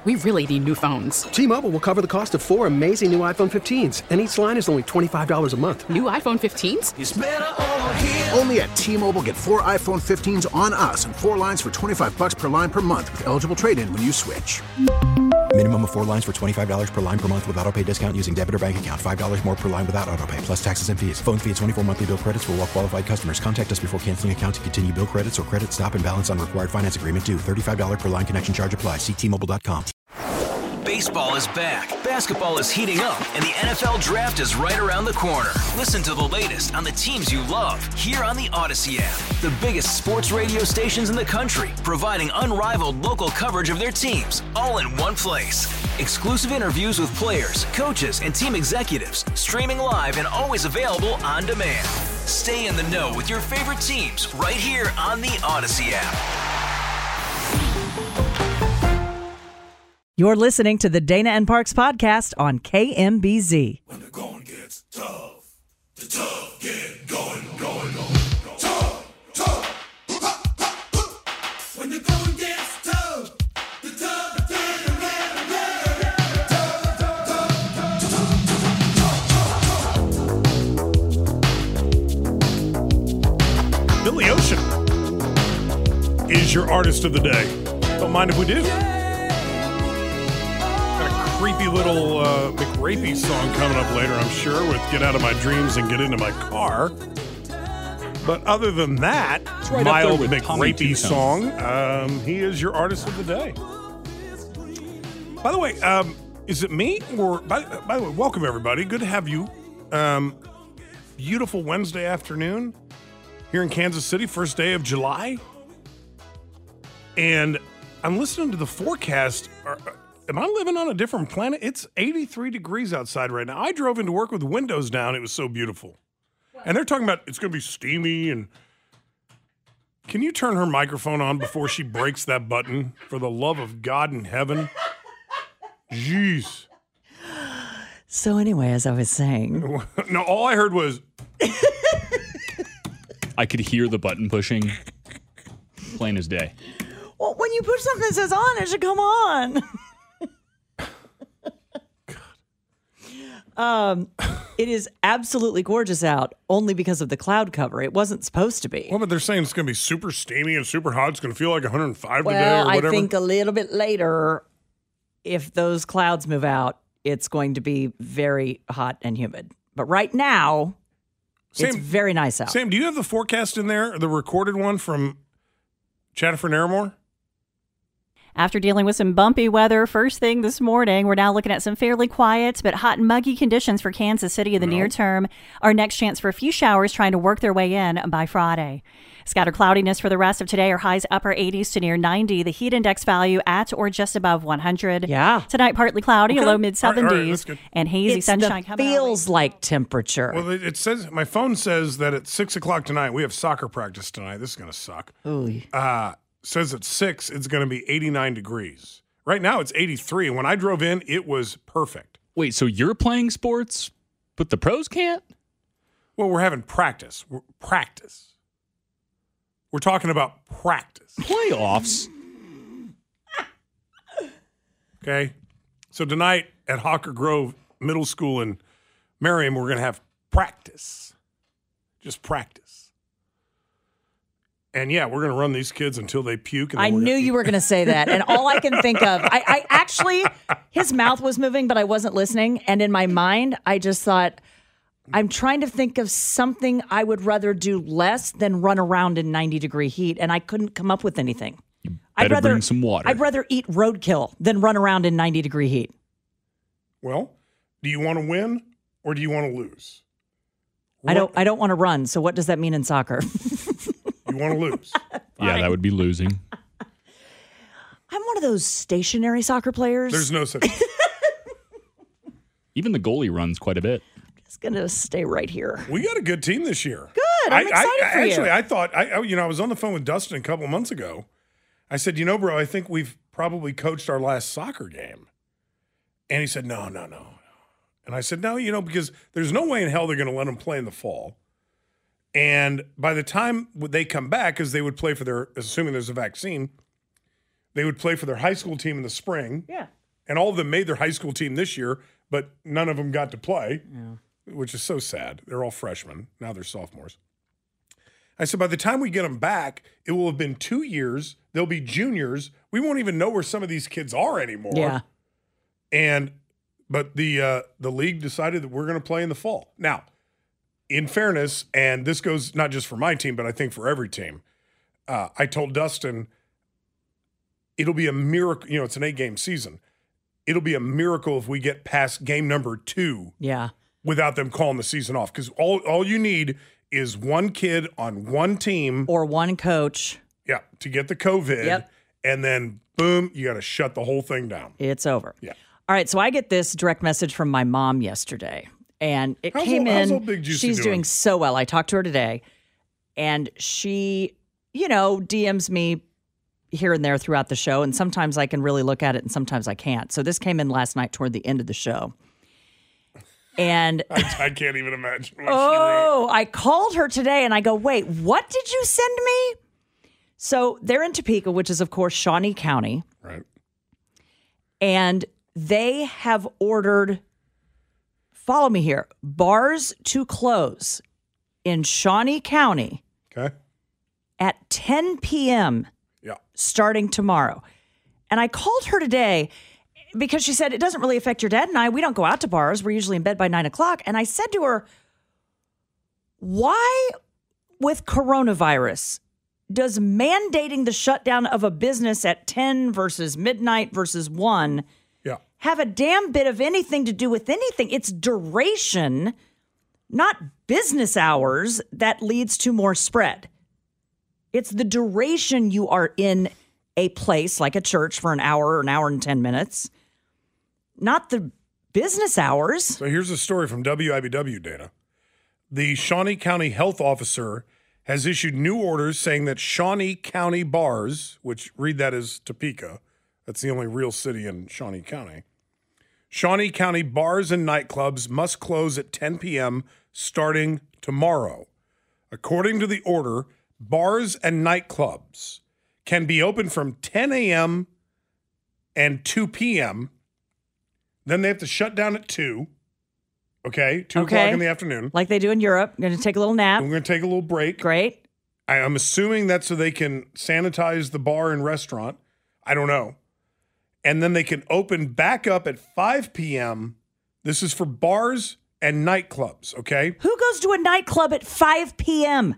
We really need new phones. T-Mobile will cover the cost of 4 amazing new iPhone 15s, and each line is only $25 a month. New iPhone 15s? It's better over here. Only at T-Mobile, get 4 iPhone 15s on us and 4 lines for $25 per line per month with eligible trade-in when you switch. Minimum of 4 lines for $25 per line per month with autopay discount using debit or bank account. $5 more per line without autopay, plus taxes and fees. Phone fee at 24 monthly bill credits for well-qualified customers. Contact us before canceling account to continue bill credits or credit stop and balance on required finance agreement due. $35 per line connection charge applies. See T-Mobile.com. Baseball is back, basketball is heating up, and the NFL Draft is right around the corner. Listen to the latest on the teams you love here on the Odyssey app. The biggest sports radio stations in the country, providing unrivaled local coverage of their teams, all in one place. Exclusive interviews with players, coaches, and team executives, streaming live and always available on demand. Stay in the know with your favorite teams right here on the Odyssey app. You're listening to the Dana and Parks podcast on KMBZ. When the going gets tough, the tough get going. Tough. When the going gets tough, the tough get tough. Billy Ocean is your artist of the day. Don't mind if we do. Creepy little McRapey song coming up later, I'm sure, with Get Out of My Dreams and Get Into My Car. But other than that, right mild McRapey song, he is your artist of the day. By the way, is it me? Or by the way, welcome everybody. Good to have you. Beautiful Wednesday afternoon here in Kansas City, first day of July. And I'm listening to the forecast. Am I living on a different planet? It's 83 degrees outside right now. I drove into work with the windows down. It was so beautiful. And they're talking about it's going to be steamy. And can you turn her microphone on before she breaks that button? For the love of God in heaven. Jeez. So anyway, as I was saying. No, all I heard was. I could hear the button pushing. Plain as day. Well, when you push something that says on, it should come on. It is absolutely gorgeous out, only because of the cloud cover. It wasn't supposed to be. Well, but they're saying it's going to be super steamy and super hot. It's going to feel like 105 today or Well, whatever. I think a little bit later, if those clouds move out, it's going to be very hot and humid. But right now, it's very nice out. Sam, do you have the forecast in there, the recorded one from Jennifer Naramore? After dealing with some bumpy weather first thing this morning, we're now looking at some fairly quiet but hot and muggy conditions for Kansas City in the near term. Our next chance for a few showers trying to work their way in by Friday. Scattered cloudiness for the rest of today. Our highs upper 80s to near 90. The heat index value at or just above 100. Yeah. Tonight, partly cloudy, a low mid-70s, right, and hazy it's sunshine the coming feels like temperature. Well, it says, my phone says that at 6 o'clock tonight, we have soccer practice tonight. This is going to suck. Ooh. Says at 6, it's going to be 89 degrees. Right now, it's 83. When I drove in, it was perfect. Wait, so you're playing sports, but the pros can't? Well, we're having practice. We're talking about practice. Playoffs? Okay? So tonight at Hawker Grove Middle School in Merriam, we're going to have practice. Just practice. And yeah, we're going to run these kids until they puke. And I knew you were going to say that. And all I can think of, I actually, his mouth was moving, but I wasn't listening. And in my mind, I just thought, I'm trying to think of something I would rather do less than run around in 90-degree heat. And I couldn't come up with anything. I'd rather bring some water. I'd rather eat roadkill than run around in 90-degree heat. Well, do you want to win or do you want to lose? I don't want to run. So what does that mean in soccer? You want to lose. Yeah, that would be losing. I'm one of those stationary soccer players. There's no such thing. Even the goalie runs quite a bit. I'm just going to stay right here. We got a good team this year. Good. I'm excited for you. Actually, I thought, I was on the phone with Dustin a couple of months ago. I said, bro, I think we've probably coached our last soccer game. And he said, no. And I said, no, because there's no way in hell they're going to let them play in the fall. And by the time they come back, because they would play for assuming there's a vaccine, they would play for their high school team in the spring. Yeah. And all of them made their high school team this year, but none of them got to play, which is so sad. They're all freshmen. Now they're sophomores. I said, by the time we get them back, it will have been 2 years. They'll be juniors. We won't even know where some of these kids are anymore. Yeah. But the league decided that we're going to play in the fall. Now, in fairness, and this goes not just for my team, but I think for every team, I told Dustin, it'll be a miracle. You know, it's an 8-game season. It'll be a miracle if we get past game number 2 without them calling the season off. Because all you need is one kid on one team. Or one coach. Yeah, to get the COVID. Yep. And then, boom, you got to shut the whole thing down. It's over. Yeah. All right, so I get this direct message from my mom yesterday. And it came in. How's old Big Juicy she's doing so well. I talked to her today. And she, DMs me here and there throughout the show, and sometimes I can really look at it and sometimes I can't. So this came in last night toward the end of the show. And I can't even imagine what she wrote. I called her today and I go, wait, what did you send me? So they're in Topeka, which is, of course, Shawnee County. Right. And they have ordered, follow me here, bars to close in Shawnee County at 10 p.m. starting tomorrow. And I called her today because she said, it doesn't really affect your dad and I. We don't go out to bars. We're usually in bed by 9 o'clock. And I said to her, why with coronavirus does mandating the shutdown of a business at 10 versus midnight versus 1 have a damn bit of anything to do with anything? It's duration, not business hours, that leads to more spread. It's the duration you are in a place like a church for an hour and 10 minutes, not the business hours. So here's a story from WIBW, Dana. The Shawnee County health officer has issued new orders saying that Shawnee County bars, which read that as Topeka, that's the only real city in Shawnee County. Shawnee County bars and nightclubs must close at 10 p.m. starting tomorrow. According to the order, bars and nightclubs can be open from 10 a.m. and 2 p.m. Then they have to shut down at 2. Okay, 2 o'clock in the afternoon. Like they do in Europe. I'm going to take a little nap. We're going to take a little break. Great. I'm assuming that's so they can sanitize the bar and restaurant. I don't know. And then they can open back up at 5 p.m. This is for bars and nightclubs, okay? Who goes to a nightclub at 5 p.m.?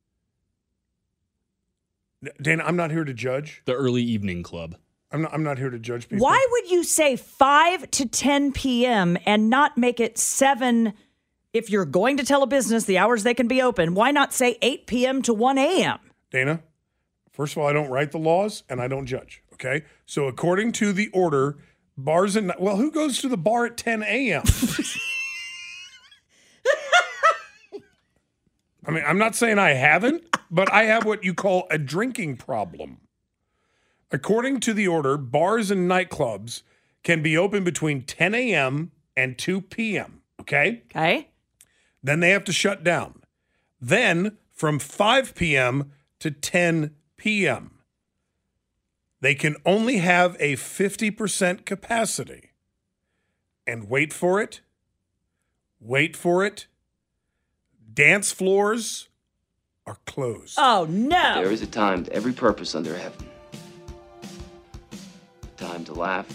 Dana, I'm not here to judge. The early evening club. I'm not here to judge people. Why would you say 5 to 10 p.m. and not make it 7 if you're going to tell a business the hours they can be open? Why not say 8 p.m. to 1 a.m.? Dana, first of all, I don't write the laws and I don't judge, okay? So according to the order, bars and... Well, who goes to the bar at 10 a.m.? I mean, I'm not saying I haven't, but I have what you call a drinking problem. According to the order, bars and nightclubs can be open between 10 a.m. and 2 p.m., okay? Okay. Then they have to shut down. Then from 5 p.m. to 10 p.m., they can only have a 50% capacity. And wait for it. Dance floors are closed. Oh, no. There is a time to every purpose under heaven. A time to laugh.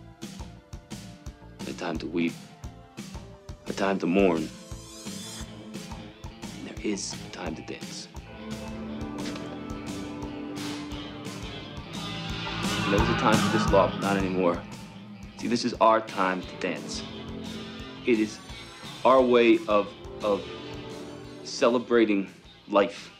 A time to weep. A time to mourn. And there is a time to dance. And there was a time for this law, but not anymore. See, this is our time to dance. It is our way of celebrating life.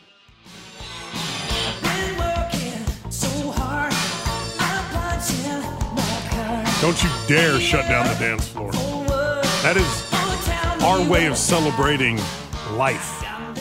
Don't you dare shut down the dance floor. That is our way of celebrating life.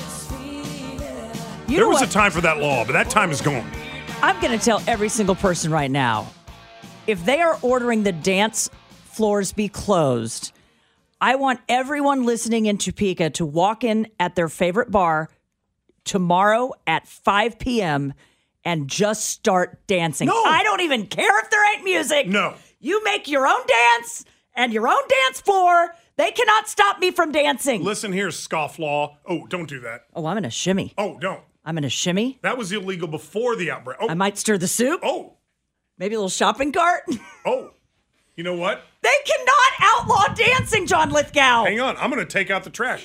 There was a time for that law, but that time is gone. I'm going to tell every single person right now, if they are ordering the dance floors be closed, I want everyone listening in Topeka to walk in at their favorite bar tomorrow at 5 p.m. and just start dancing. No. I don't even care if there ain't music. No. You make your own dance and your own dance floor. They cannot stop me from dancing. Listen here, scofflaw. Oh, don't do that. Oh, I'm going to shimmy. Oh, don't. I'm going to shimmy. That was illegal before the outbreak. Oh. I might stir the soup. Oh. Maybe a little shopping cart. Oh. You know what? They cannot outlaw dancing, John Lithgow. Hang on. I'm going to take out the trash.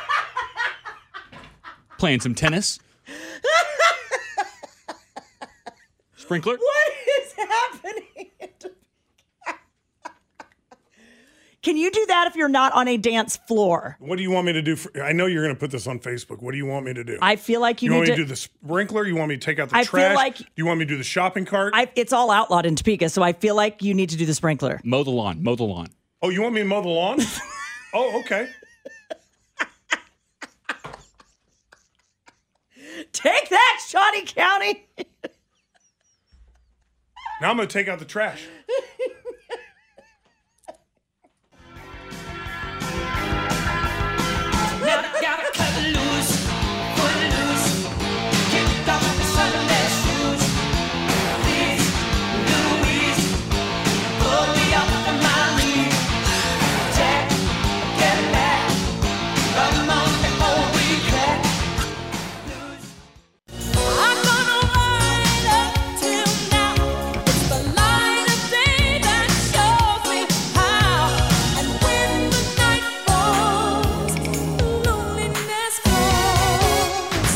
Playing some tennis. Sprinkler. What is happening? Can you do that if you're not on a dance floor? What do you want me to do? I know you're going to put this on Facebook. What do you want me to do? I feel like you need want me to to do the sprinkler? You want me to take out the I trash? feel like do you want me to do the shopping cart? it's all outlawed in Topeka, so I feel like you need to do the sprinkler. Mow the lawn. Mow the lawn. Oh, you want me to mow the lawn? Oh, okay. Take that, Shawnee County. Now I'm going to take out the trash. Gotta cut loose, put loose, kick off the Sunday shoes. Please, Louise, pull me up from my knees. Jack, get back, come on before we crack. I'm gonna ride up till now. It's the light of day that shows me how. And when the night falls, loneliness falls.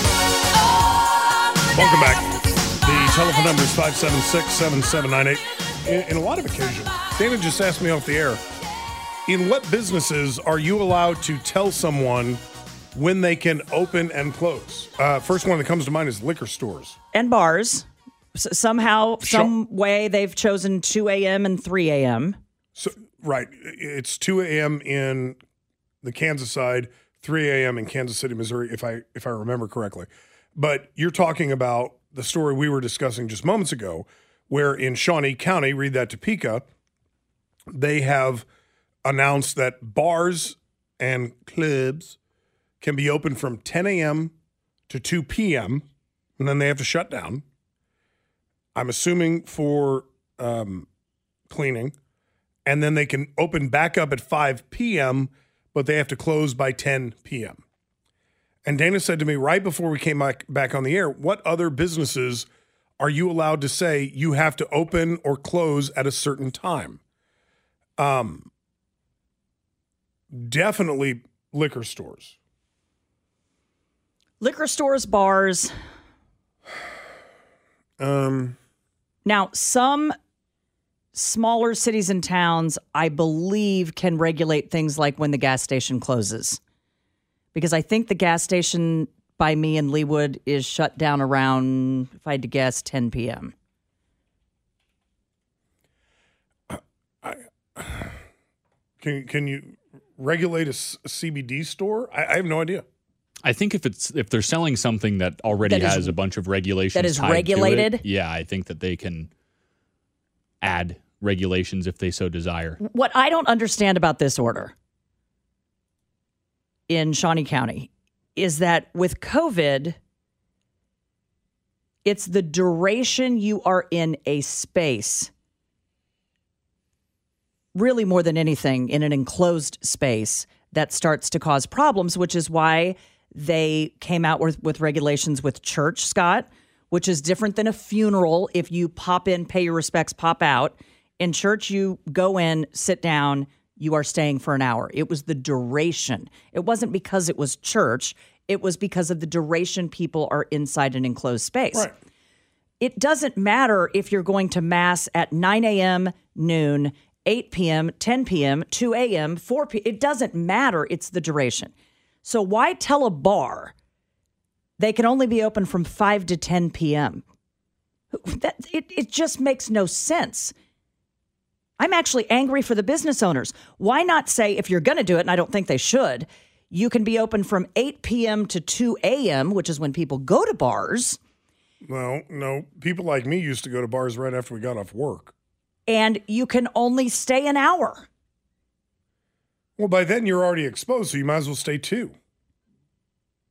Welcome back. The telephone number is 576-7798. In a lot of occasions, Dana just asked me off the air, in what businesses are you allowed to tell someone when they can open and close? First one that comes to mind is liquor stores. And bars. Somehow, some way, they've chosen 2 a.m. and 3 a.m. So, right. It's 2 a.m. in the Kansas side, 3 a.m. in Kansas City, Missouri, if I remember correctly. But you're talking about the story we were discussing just moments ago, where in Shawnee County, read that Topeka, they have announced that bars and clubs can be open from 10 a.m. to 2 p.m., and then they have to shut down. I'm assuming for cleaning. And then they can open back up at 5 p.m., but they have to close by 10 p.m. And Dana said to me right before we came back on the air, what other businesses are you allowed to say you have to open or close at a certain time? Definitely liquor stores. Liquor stores, bars. Now, some smaller cities and towns, I believe, can regulate things like when the gas station closes. Because I think the gas station by me in Leawood is shut down around, if I had to guess, 10 p.m. Can you regulate a CBD store? I have no idea. I think if they're selling something that already has a bunch of regulations that is tied regulated, to it, yeah, I think that they can add regulations if they so desire. What I don't understand about this order in Shawnee County is that with COVID, it's the duration you are in a space, really more than anything in an enclosed space, that starts to cause problems, which is why they came out with regulations with church, Scott, which is different than a funeral. If you pop in, pay your respects, pop out. In church, you go in, sit down, you are staying for an hour. It was the duration. It wasn't because it was church. It was because of the duration people are inside an enclosed space. Right. It doesn't matter if you're going to mass at 9 a.m., noon, 8 p.m., 10 p.m., 2 a.m., 4 p.m. It doesn't matter. It's the duration. So why tell a bar they can only be open from 5 to 10 p.m.? It just makes no sense. I'm actually angry for the business owners. Why not say, if you're going to do it, and I don't think they should, you can be open from 8 p.m. to 2 a.m., which is when people go to bars. Well, no. People like me used to go to bars right after we got off work. And you can only stay an hour. Well, by then you're already exposed, so you might as well stay 2.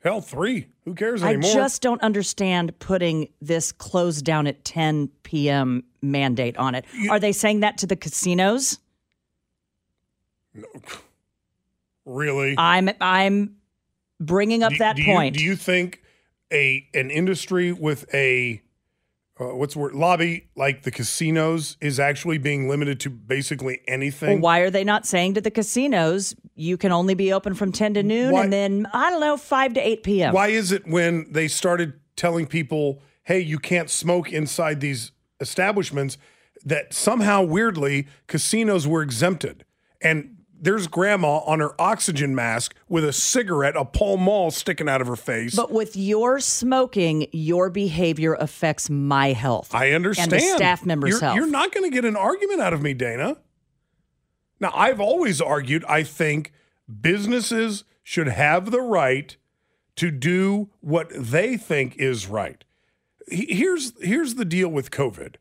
Hell, 3. Who cares I anymore? just don't understand putting this close down at 10 p.m. mandate on it. Are they saying that to the casinos? No. Really? I'm bringing up that point. Do you think an industry with a lobby like the casinos is actually being limited to basically anything? Well, why are they not saying to the casinos, you can only be open from 10 to noon and then, 5 to 8 p.m.? Why is it when they started telling people, hey, you can't smoke inside these establishments, that somehow, weirdly, casinos were exempted? And there's grandma on her oxygen mask with a cigarette, a Pall Mall sticking out of her face. But with your smoking, your behavior affects my health. I understand. And the staff members' health. You're not going to get an argument out of me, Dana. Now, I've always argued, I think businesses should have the right to do what they think is right. Here's the deal with COVID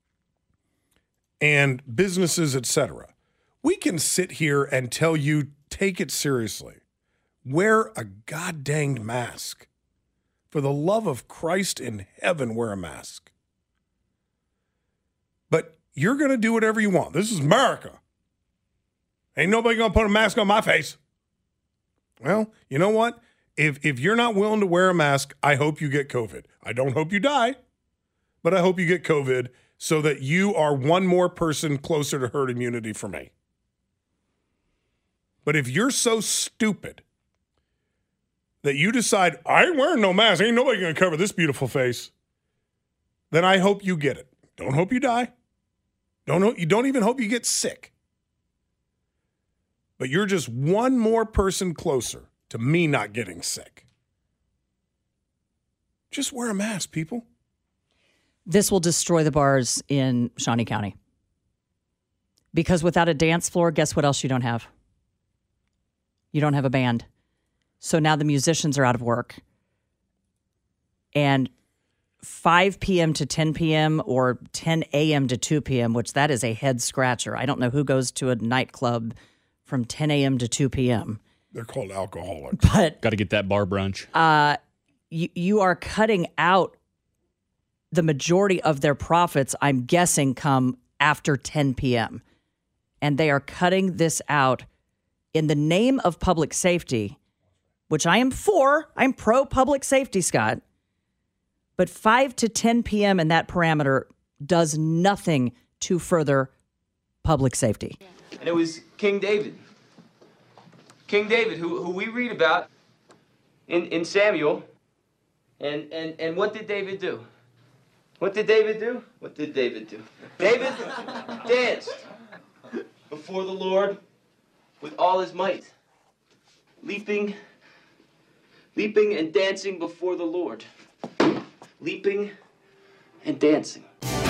and businesses, et cetera. We can sit here and tell you, take it seriously. Wear a god-danged mask. For the love of Christ in heaven, wear a mask. But you're going to do whatever you want. This is America. Ain't nobody going to put a mask on my face. Well, you know what? If you're not willing to wear a mask, I hope you get COVID. I don't hope you die, but I hope you get COVID so that you are one more person closer to herd immunity for me. But if you're so stupid that you decide, I ain't wearing no mask, ain't nobody going to cover this beautiful face, then I hope you get it. Don't hope you die. You don't even hope you get sick. But you're just one more person closer to me not getting sick. Just wear a mask, people. This will destroy the bars in Shawnee County. Because without a dance floor, guess what else you don't have? You don't have a band. So now the musicians are out of work. And 5 p.m. to 10 p.m. or 10 a.m. to 2 p.m., which that is a head scratcher. I don't know who goes to a nightclub from 10 a.m. to 2 p.m. They're called alcoholics. But got to get that bar brunch. You are cutting out the majority of their profits, I'm guessing, come after 10 p.m. And they are cutting this out in the name of public safety, which I am for. I'm pro public safety, Scott. But 5 to 10 p.m. in that parameter does nothing to further public safety. And it was King David. King David, who we read about in Samuel. And what did David do? What did David do? What did David do? David danced before the Lord with all his might, leaping and dancing before the Lord. Leaping and dancing.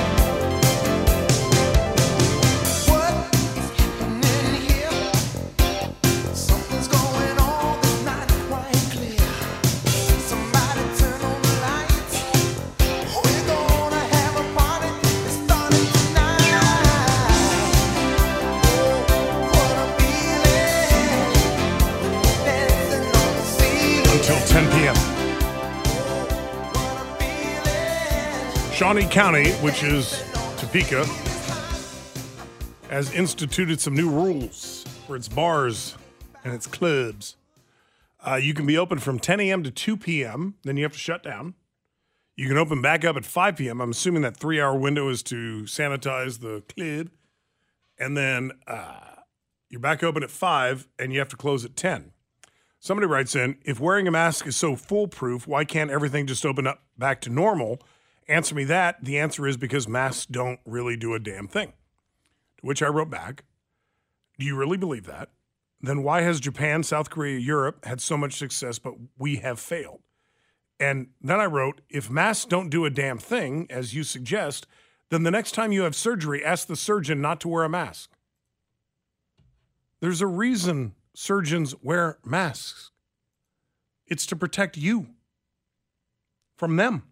Until 10 p.m. Shawnee County, which is Topeka, has instituted some new rules for its bars and its clubs. You can be open from 10 a.m. to 2 p.m., then you have to shut down. You can open back up at 5 p.m. I'm assuming that 3-hour window is to sanitize the club. And then you're back open at 5, and you have to close at 10. Somebody writes in, if wearing a mask is so foolproof, why can't everything just open up back to normal? Answer me that. The answer is because masks don't really do a damn thing. To which I wrote back, do you really believe that? Then why has Japan, South Korea, Europe had so much success, but we have failed? And then I wrote, if masks don't do a damn thing, as you suggest, then the next time you have surgery, ask the surgeon not to wear a mask. There's a reason surgeons wear masks. It's to protect you from them.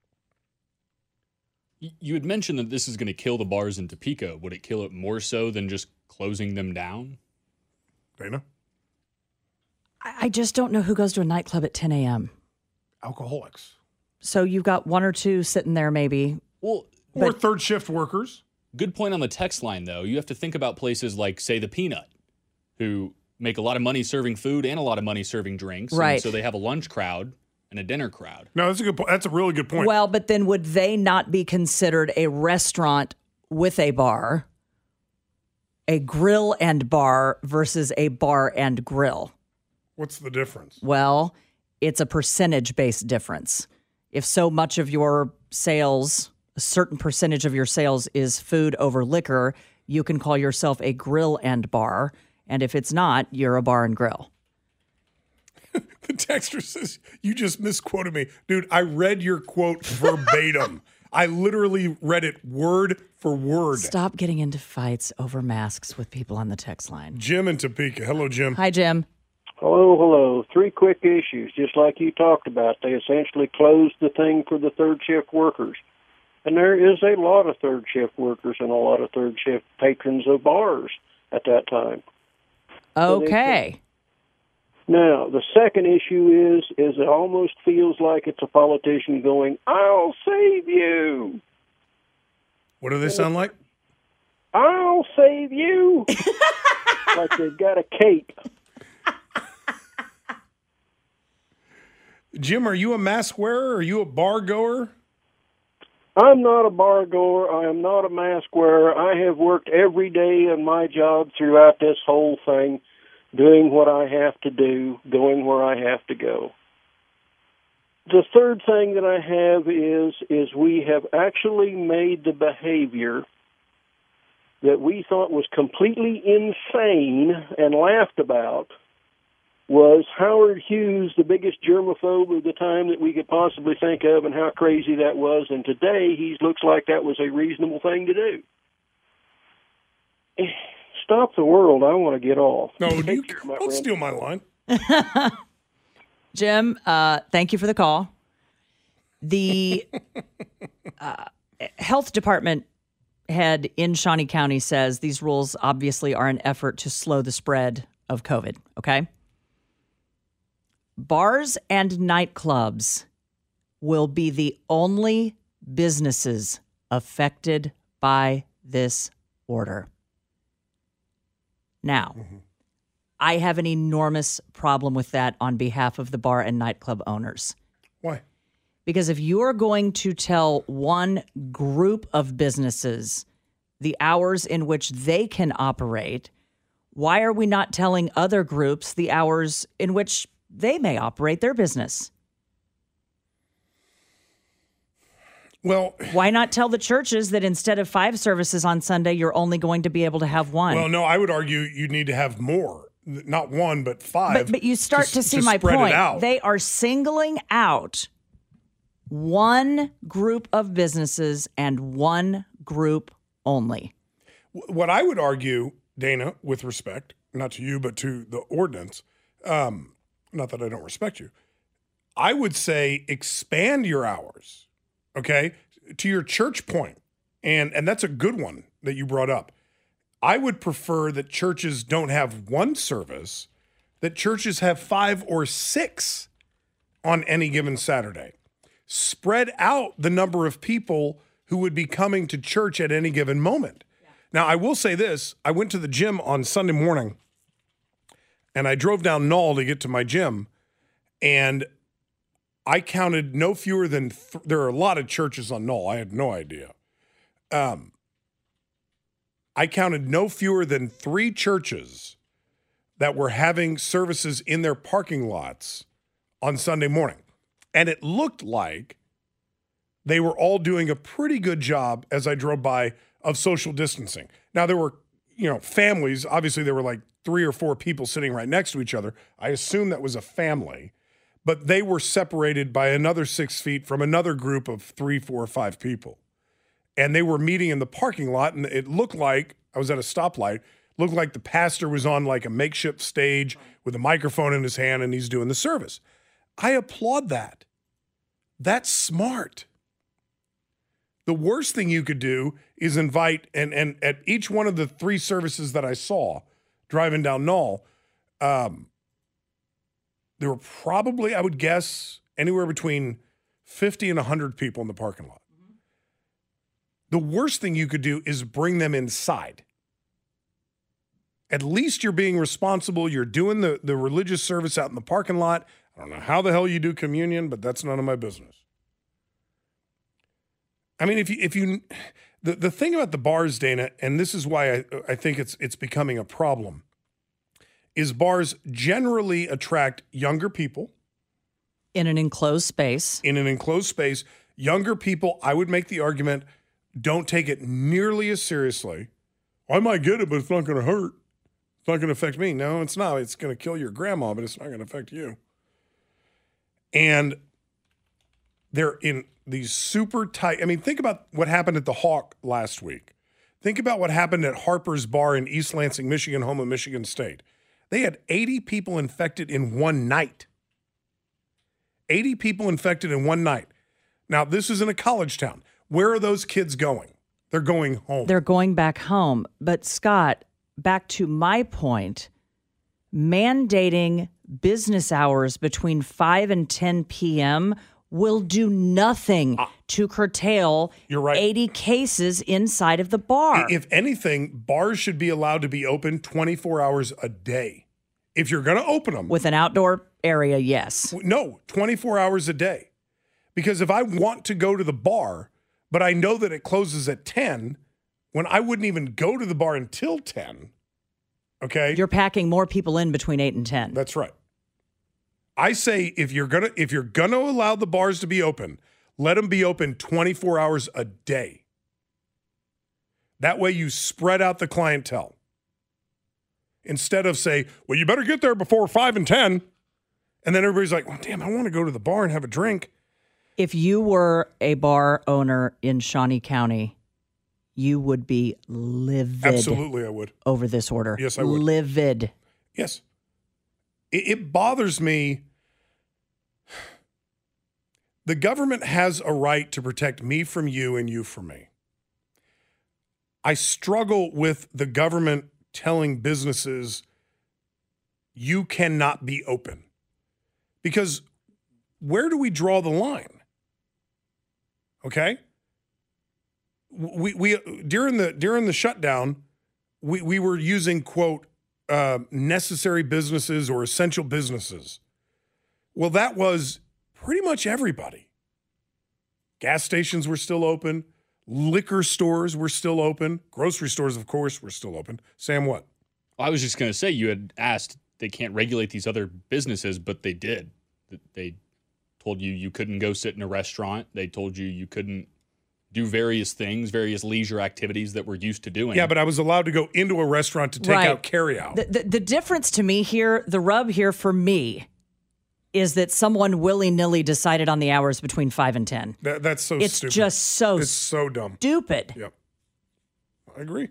You had mentioned that this is going to kill the bars in Topeka. Would it kill it more so than just closing them down? Dana? I just don't know who goes to a nightclub at 10 a.m. Alcoholics. So you've got one or two sitting there maybe. Well, or third shift workers. Good point on the text line, though. You have to think about places like, say, the Peanut, who make a lot of money serving food and a lot of money serving drinks. Right. And so they have a lunch crowd and a dinner crowd. No, that's a good point. That's a really good point. Well, but then would they not be considered a restaurant with a bar, a grill and bar versus a bar and grill? What's the difference? Well, it's a percentage-based difference. If so much of your sales, a certain percentage of your sales is food over liquor, you can call yourself a grill and bar. And if it's not, you're a bar and grill. The texter says, you just misquoted me. Dude, I read your quote verbatim. I literally read it word for word. Stop getting into fights over masks with people on the text line. Jim in Topeka. Hello, Jim. Hi, Jim. Hello. 3 quick issues, just like you talked about. They essentially closed the thing for the third shift workers. And there is a lot of third shift workers and a lot of third shift patrons of bars at that time. Okay. Now, the second issue is it almost feels like it's a politician going, I'll save you. What do they sound like? I'll save you. Like they've got a cape. Jim, are you a mask wearer? Are you a bar goer? I'm not a bar goer. I am not a mask wearer. I have worked every day in my job throughout this whole thing, doing what I have to do, going where I have to go. The third thing that I have is we have actually made the behavior that we thought was completely insane and laughed about was Howard Hughes, the biggest germaphobe of the time that we could possibly think of, and how crazy that was. And today, he looks like that was a reasonable thing to do. Stop the world. I want to get off. No, don't steal my line. Jim, thank you for the call. The health department head in Shawnee County says these rules obviously are an effort to slow the spread of COVID, okay? Bars and nightclubs will be the only businesses affected by this order. Now, I have an enormous problem with that on behalf of the bar and nightclub owners. Why? Because if you are going to tell one group of businesses the hours in which they can operate, why are we not telling other groups the hours in which they may operate their business? Well, why not tell the churches that instead of 5 services on Sunday, you're only going to be able to have 1? Well, no, I would argue you need to have more. Not 1, but 5. But you start to see my point. They are singling out one group of businesses and one group only. What I would argue, Dana, with respect, not to you, but to the ordinance, not that I don't respect you, I would say expand your hours, okay, to your church point. And that's a good one that you brought up. I would prefer that churches don't have 1 service, that churches have 5 or 6 on any given Saturday. Spread out the number of people who would be coming to church at any given moment. Yeah. Now, I will say this. I went to the gym on Sunday morning, and I drove down Knoll to get to my gym, and I counted no fewer than there are a lot of churches on Knoll. I had no idea. I counted no fewer than 3 churches that were having services in their parking lots on Sunday morning. And it looked like they were all doing a pretty good job as I drove by of social distancing. Now, there were, families. Obviously, there were like 3 or 4 people sitting right next to each other. I assume that was a family. But they were separated by another 6 feet from another group of 3, 4, 5 people. And they were meeting in the parking lot, and it looked like, I was at a stoplight, looked like the pastor was on like a makeshift stage with a microphone in his hand, and he's doing the service. I applaud that. That's smart. The worst thing you could do is invite, and at each one of the 3 services that I saw driving down Knoll, there were probably, I would guess, anywhere between 50 and 100 people in the parking lot. The worst thing you could do is bring them inside. At least you're being responsible. You're doing the religious service out in the parking lot. I don't know how the hell you do communion, but that's none of my business. I mean, the thing about the bars, Dana, and this is why I think it's becoming a problem, is bars generally attract younger people. In an enclosed space. In an enclosed space. Younger people, I would make the argument, don't take it nearly as seriously. I might get it, but it's not going to hurt. It's not going to affect me. No, it's not. It's going to kill your grandma, but it's not going to affect you. And they're in these super tight. I mean, think about what happened at the Hawk last week. Think about what happened at Harper's Bar in East Lansing, Michigan, home of Michigan State. They had 80 people infected in one night. 80 people infected in one night. Now, this is in a college town. Where are those kids going? They're going home. They're going back home. But, Scott, back to my point, mandating business hours between 5 and 10 p.m. will do nothing to curtail 80 cases inside of the bar. If anything, bars should be allowed to be open 24 hours a day. If you're going to open them. With an outdoor area, yes. No, 24 hours a day. Because if I want to go to the bar, but I know that it closes at 10, when I wouldn't even go to the bar until 10, okay? You're packing more people in between 8 and 10. That's right. I say if you're gonna allow the bars to be open, let them be open 24 hours a day. That way you spread out the clientele. Instead of say, well, you better get there before 5 and 10. And then everybody's like, well, damn, I want to go to the bar and have a drink. If you were a bar owner in Shawnee County, you would be livid. Absolutely, I would. Over this order. Yes, I would. Livid. Yes. It bothers me. The government has a right to protect me from you and you from me. I struggle with the government telling businesses you cannot be open. Because where do we draw the line? Okay? We during the shutdown, we were using, quote, necessary businesses or essential businesses. Well, that was pretty much everybody. Gas stations were still open. Liquor stores were still open. Grocery stores, of course, were still open. Sam, what? I was just going to say, you had asked they can't regulate these other businesses, but they did. They told you couldn't go sit in a restaurant. They told you couldn't do various things, various leisure activities that we're used to doing. Yeah, but I was allowed to go into a restaurant to take out carryout. The difference to me here, the rub here for me, is that someone willy-nilly decided on the hours between 5 and 10. That's so it's stupid. It's just so It's so dumb. Stupid. Yep. I agree.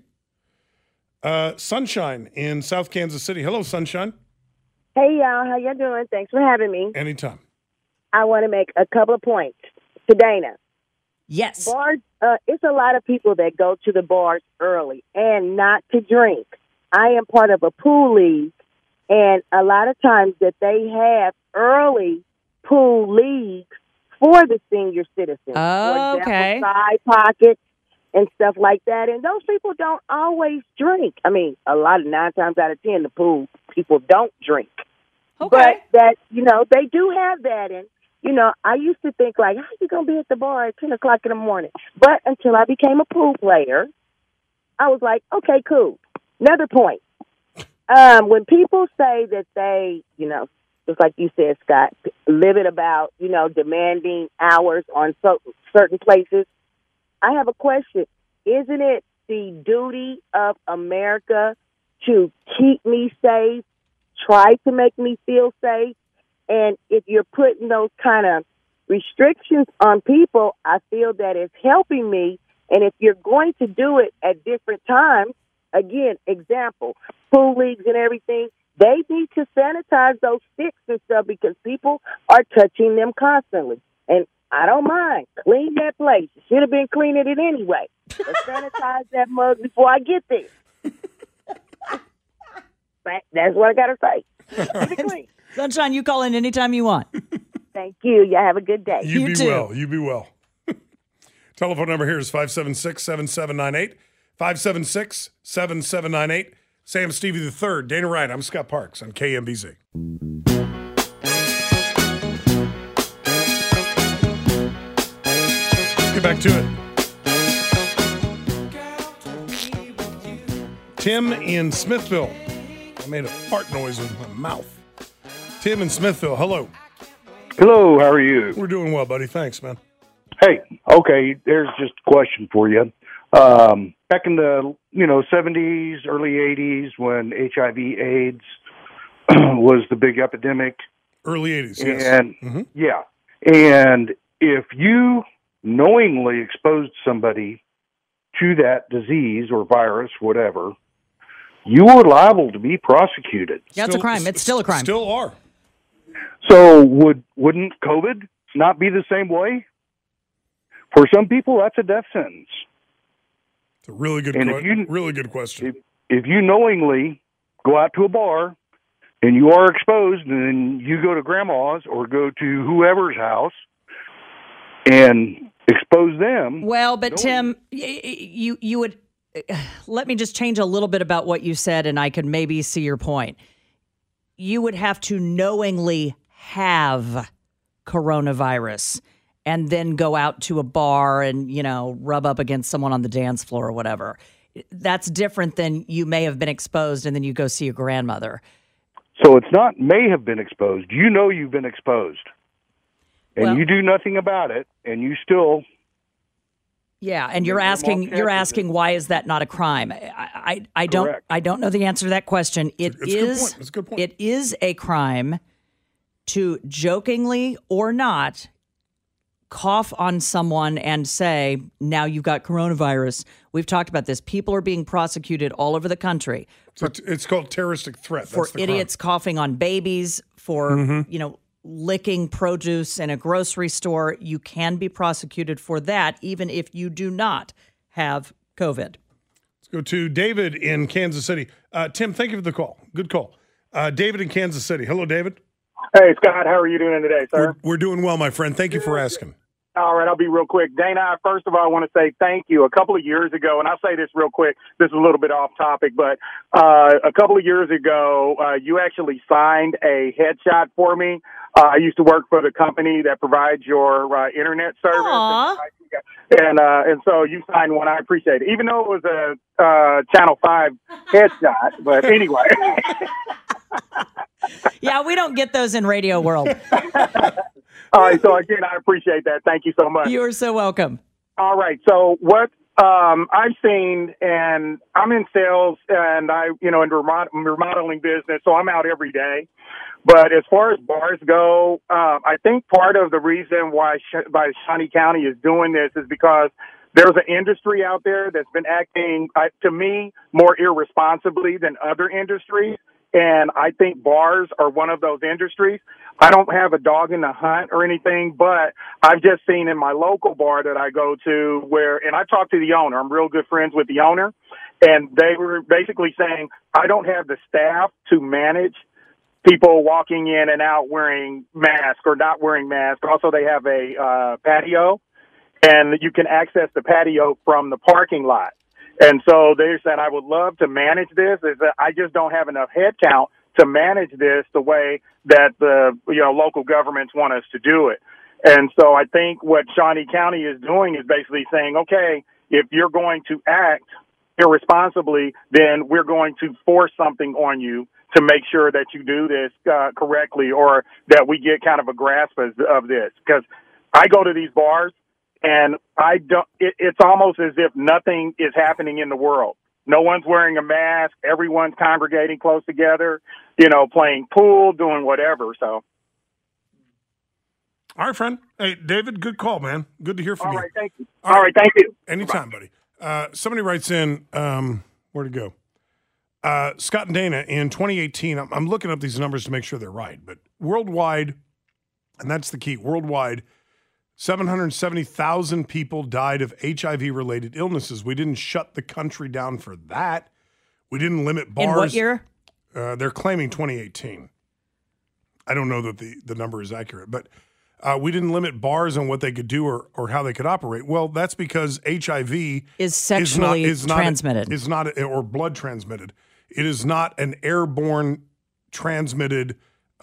Sunshine in South Kansas City. Hello, Sunshine. Hey, y'all. How y'all doing? Thanks for having me. Anytime. I want to make a couple of points to Dana. Yes. Bars, it's a lot of people that go to the bars early and not to drink. I am part of a pool league, and a lot of times that they have early pool leagues for the senior citizens. Oh, for example, okay. Side Pocket and stuff like that. And those people don't always drink. I mean, 9 times out of 10, the pool people don't drink. Okay. But that, they do have that. And, I used to think like, how you going to be at the bar at 10 o'clock in the morning? But until I became a pool player, I was like, okay, cool. Another point. When people say that they, just like you said, Scott, livid about, demanding hours on certain places, I have a question. Isn't it the duty of America to keep me safe, try to make me feel safe? And if you're putting those kind of restrictions on people, I feel that it's helping me. And if you're going to do it at different times, again, example, pool leagues and everything, they need to sanitize those sticks and stuff because people are touching them constantly. And I don't mind. Clean that place. You should have been cleaning it anyway. But sanitize that mug before I get there. That's what I got to say. Keep it clean. Sunshine, you call in anytime you want. Thank you. Y'all have a good day. You be well. You be well. Telephone number here is 576-7798. 576-7798. Sam Stevie III, Dana Wright. I'm Scott Parks on KMBZ. Let's get back to it. Tim in Smithville. I made a fart noise with my mouth. Tim in Smithville, hello. Hello, how are you? We're doing well, buddy. Thanks, man. Hey, okay, there's just a question for you. Back in the 70s, early 80s, when HIV/AIDS was the big epidemic. Early 80s, yes. And, yeah. And if you knowingly exposed somebody to that disease or virus, whatever, you were liable to be prosecuted. Yeah, it's a crime. It's still a crime. Still are. So wouldn't COVID not be the same way? For some people, that's a death sentence. It's a really good, really good question. If you knowingly go out to a bar and you are exposed, and then you go to grandma's or go to whoever's house and expose them. Well, but Tim, you would let me just change a little bit about what you said, and I could maybe see your point. You would have to knowingly have coronavirus and then go out to a bar and, rub up against someone on the dance floor or whatever. That's different than you may have been exposed and then you go see your grandmother. So it's not may have been exposed. You know you've been exposed. And you do nothing about it, and you still... Yeah, and you're asking why is that not a crime? I don't know the answer to that question. It's a good point. It is a crime to jokingly or not cough on someone and say, now you've got coronavirus. We've talked about this. People are being prosecuted all over the country. It's called terroristic threat. For idiots coughing on babies, for, licking produce in a grocery store. You can be prosecuted for that, even if you do not have COVID. Let's go to David in Kansas City. Tim, thank you for the call. Good call. David in Kansas City. Hello, David. Hey, Scott. How are you doing today, sir? We're doing well, my friend. Thank you for asking. All right, I'll be real quick. Dana, first of all, I want to say thank you. A couple of years ago, and I'll say this real quick, this is a little bit off topic, but a couple of years ago, you actually signed a headshot for me. I used to work for the company that provides your internet service. Aww. And so you signed one. I appreciate it. Even though it was a Channel 5 headshot, but anyway. Yeah, we don't get those in radio world. All right. So again, I appreciate that. Thank you so much. You're so welcome. All right. So what I've seen, and I'm in sales and in remodeling business, so I'm out every day. But as far as bars go, I think part of the reason why Shawnee County is doing this is because there's an industry out there that's been acting, to me, more irresponsibly than other industries. And I think bars are one of those industries. I don't have a dog in the hunt or anything, but I've just seen in my local bar that I go to and I talked to the owner. I'm real good friends with the owner. And they were basically saying, I don't have the staff to manage people walking in and out wearing masks or not wearing masks. Also, they have a patio, and you can access the patio from the parking lot. And so they said, I would love to manage this. I just don't have enough headcount to manage this the way that the local governments want us to do it. And so I think what Shawnee County is doing is basically saying, okay, if you're going to act irresponsibly, then we're going to force something on you to make sure that you do this correctly, or that we get kind of a grasp of this. Because I go to these bars, and it's almost as if nothing is happening in the world. No one's wearing a mask. Everyone's congregating close together, playing pool, doing whatever. So. All right, friend. Hey, David, good call, man. Good to hear from you. All right, thank you. All right, thank you. Anytime, buddy. Somebody writes in, where'd it go? Scott and Dana, in 2018, I'm looking up these numbers to make sure they're right, but worldwide, and that's the key, worldwide, 770,000 people died of HIV-related illnesses. We didn't shut the country down for that. We didn't limit bars. In what year? They're claiming 2018. I don't know that the number is accurate, but we didn't limit bars on what they could do or how they could operate. Well, that's because HIV is sexually transmitted. Is not or blood transmitted. It is not an airborne transmitted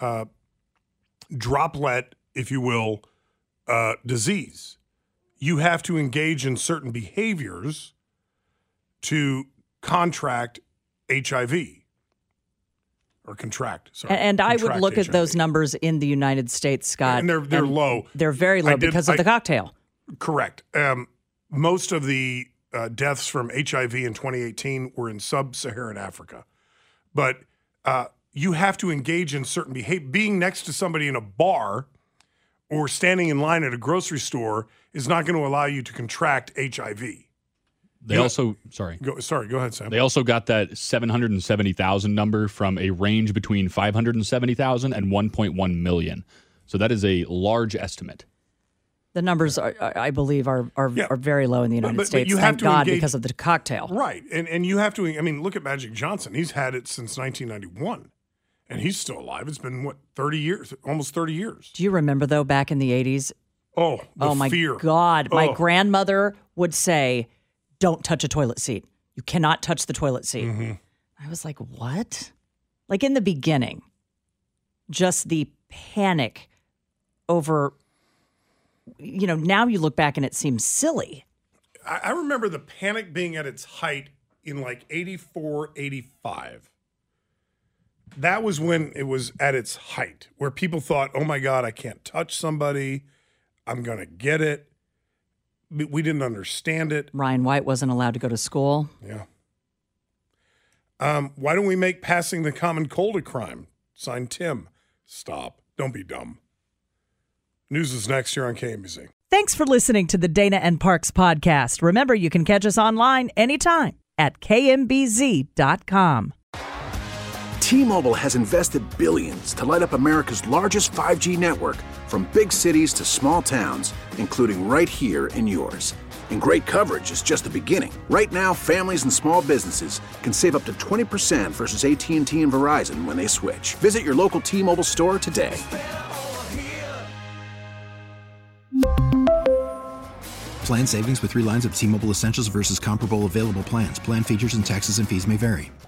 droplet, if you will, disease. You have to engage in certain behaviors to contract HIV or contract. Sorry, and I would contract look HIV. at those numbers in the United States, Scott. And they're low. They're very low because of the cocktail. Correct. Most of the deaths from HIV in 2018 were in sub-Saharan Africa. But you have to engage in certain behavior. Being next to somebody in a bar or standing in line at a grocery store is not going to allow you to contract HIV. They also, sorry. Go ahead, Sam. They also got that 770,000 number from a range between 570,000 and 1.1 million. So that is a large estimate. The numbers, I believe, are very low in the United States. You have Thank to God, engage, because of the cocktail. Right. And you have to, I mean, look at Magic Johnson. He's had it since 1991. And he's still alive. It's been, 30 years? Almost 30 years. Do you remember, though, back in the 80s? Oh, my fear. God. My Oh. grandmother would say, don't touch a toilet seat. You cannot touch the toilet seat. Mm-hmm. I was like, what? Like in the beginning, just the panic over, now you look back and it seems silly. I remember the panic being at its height in like 84, 85. That was when it was at its height, where people thought, oh my God, I can't touch somebody. I'm going to get it. We didn't understand it. Ryan White wasn't allowed to go to school. Yeah. Why don't we make passing the common cold a crime? Signed, Tim. Stop. Don't be dumb. News is next here on KMBZ. Thanks for listening to the Dana and Parks podcast. Remember, you can catch us online anytime at kmbz.com. T-Mobile has invested billions to light up America's largest 5G network, from big cities to small towns, including right here in yours. And great coverage is just the beginning. Right now, families and small businesses can save up to 20% versus AT&T and Verizon when they switch. Visit your local T-Mobile store today. Plan savings with 3 lines of T-Mobile Essentials versus comparable available plans. Plan features and taxes and fees may vary.